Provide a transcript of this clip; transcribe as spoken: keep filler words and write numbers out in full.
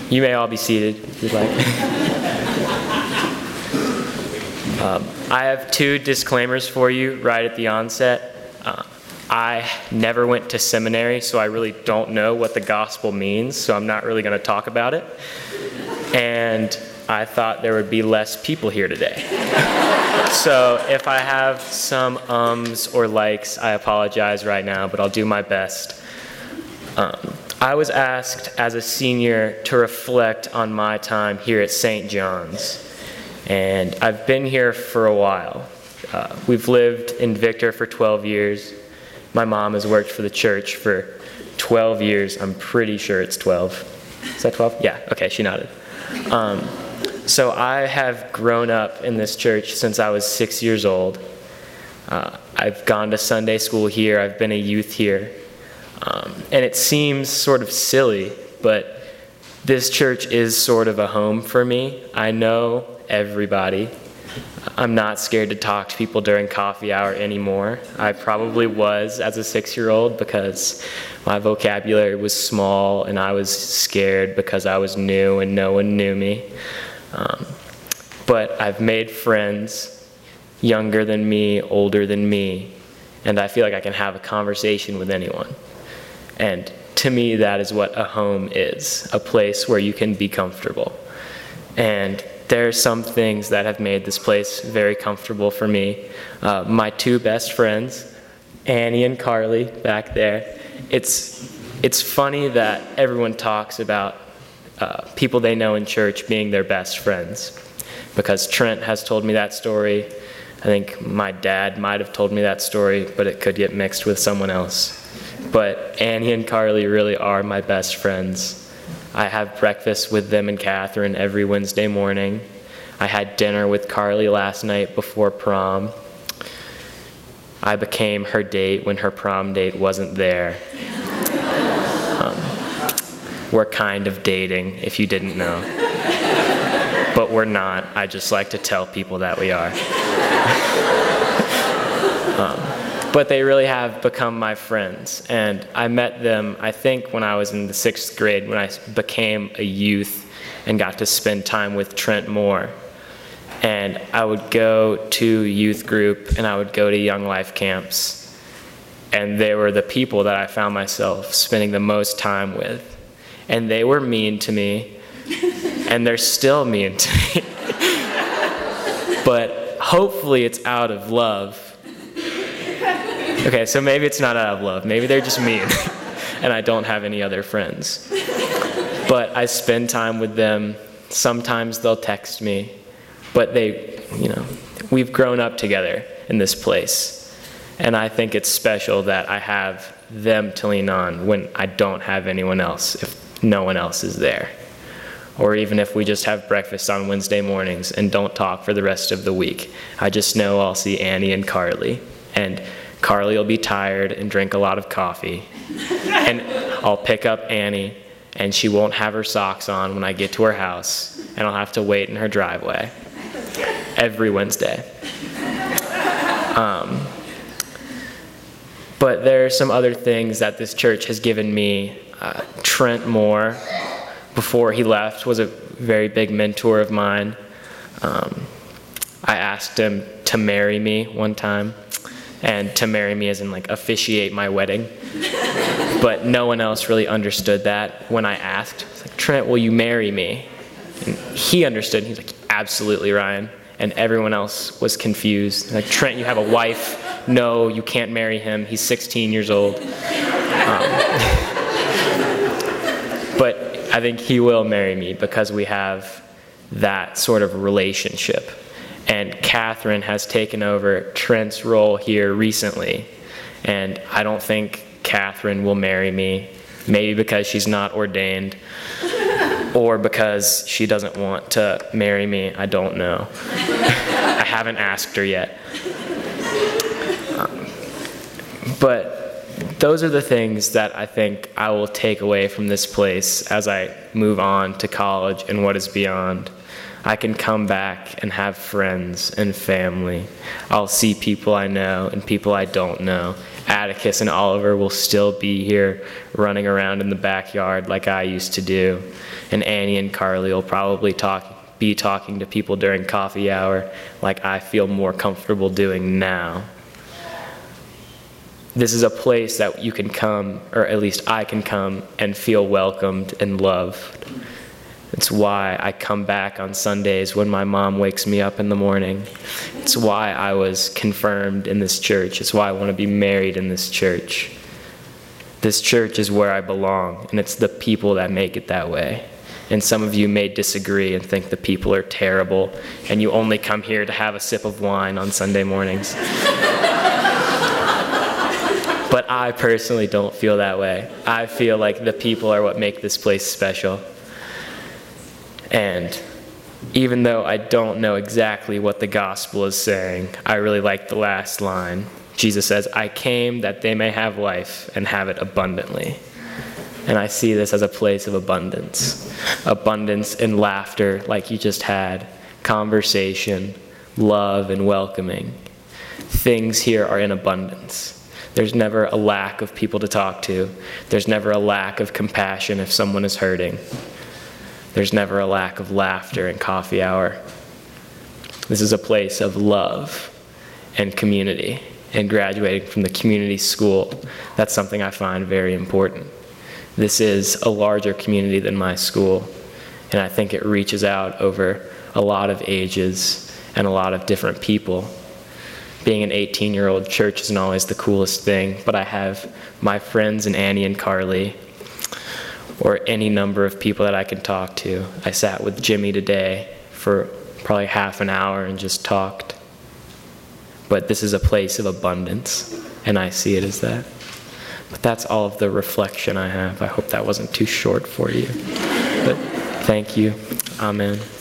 You may all be seated if you'd like. um, I have two disclaimers for you right at the onset. Uh, I never went to seminary, so I really don't know what the gospel means, so I'm not really going to talk about it. And I thought there would be less people here today. So if I have some ums or likes, I apologize right now, but I'll do my best. Um, I was asked as a senior to reflect on my time here at Saint John's, and I've been here for a while. Uh, we've lived in Victor for twelve years. My mom has worked for the church for twelve years. I'm pretty sure it's twelve. Is that twelve? Yeah, okay, she nodded. Um, so I have grown up in this church since I was six years old. Uh, I've gone to Sunday school here. I've been a youth here. Um, and it seems sort of silly, but this church is sort of a home for me. I know everybody. I'm not scared to talk to people during coffee hour anymore. I probably was as a six-year-old because my vocabulary was small and I was scared because I was new and no one knew me. Um, but I've made friends younger than me, older than me, and I feel like I can have a conversation with anyone. And to me, that is what a home is, a place where you can be comfortable. And there are some things that have made this place very comfortable for me. Uh, my two best friends, Annie and Carly, back there. It's, it's funny that everyone talks about uh, people they know in church being their best friends, because Trent has told me that story. I think my dad might have told me that story, but it could get mixed with someone else. But Annie and Carly really are my best friends. I have breakfast with them and Catherine every Wednesday morning. I had dinner with Carly last night before prom. I became her date when her prom date wasn't there. Um, we're kind of dating, if you didn't know. But we're not. I just like to tell people that we are. um, But they really have become my friends. And I met them, I think, when I was in the sixth grade, when I became a youth and got to spend time with Trent more. And I would go to youth group and I would go to Young Life camps. And they were the people that I found myself spending the most time with. And they were mean to me. And they're still mean to me. But hopefully it's out of love. Okay, so maybe it's not out of love. Maybe they're just mean, and I don't have any other friends. But I spend time with them. Sometimes they'll text me, but they, you know, we've grown up together in this place. And I think it's special that I have them to lean on when I don't have anyone else, if no one else is there. Or even if we just have breakfast on Wednesday mornings and don't talk for the rest of the week. I just know I'll see Annie and Carly. And Carly will be tired and drink a lot of coffee. And I'll pick up Annie, and she won't have her socks on when I get to her house, and I'll have to wait in her driveway every Wednesday. Um, but there are some other things that this church has given me. Uh, Trent Moore, before he left, was a very big mentor of mine. Um, I asked him to marry me one time. And to marry me as in like officiate my wedding. But no one else really understood that when I asked. I was like, Trent, will you marry me? And he understood. He's like, absolutely, Ryan. And everyone else was confused. Like, Trent, you have a wife. No, you can't marry him. He's sixteen years old. Um, but I think he will marry me because we have that sort of relationship. And Catherine has taken over Trent's role here recently. And I don't think Catherine will marry me, maybe because she's not ordained, or because she doesn't want to marry me. I don't know. I haven't asked her yet. Um, but those are the things that I think I will take away from this place as I move on to college and what is beyond. I can come back and have friends and family. I'll see people I know and people I don't know. Atticus and Oliver will still be here running around in the backyard like I used to do. And Annie and Carly will probably talk, be talking to people during coffee hour like I feel more comfortable doing now. This is a place that you can come, or at least I can come, and feel welcomed and loved. It's why I come back on Sundays when my mom wakes me up in the morning. It's why I was confirmed in this church. It's why I want to be married in this church. This church is where I belong, and it's the people that make it that way. And some of you may disagree and think the people are terrible, and you only come here to have a sip of wine on Sunday mornings. But I personally don't feel that way. I feel like the people are what make this place special. And even though I don't know exactly what the gospel is saying, I really like the last line. Jesus says, I came that they may have life and have it abundantly. And I see this as a place of abundance. Abundance in laughter like you just had, conversation, love, and welcoming. Things here are in abundance. There's never a lack of people to talk to. There's never a lack of compassion if someone is hurting. There's never a lack of laughter in coffee hour. This is a place of love and community. And graduating from the community school, that's something I find very important. This is a larger community than my school, and I think it reaches out over a lot of ages and a lot of different people. Being an eighteen-year-old church isn't always the coolest thing, but I have my friends and Annie and Carly, or any number of people that I can talk to. I sat with Jimmy today for probably half an hour and just talked. But this is a place of abundance, and I see it as that. But that's all of the reflection I have. I hope that wasn't too short for you. But thank you. Amen.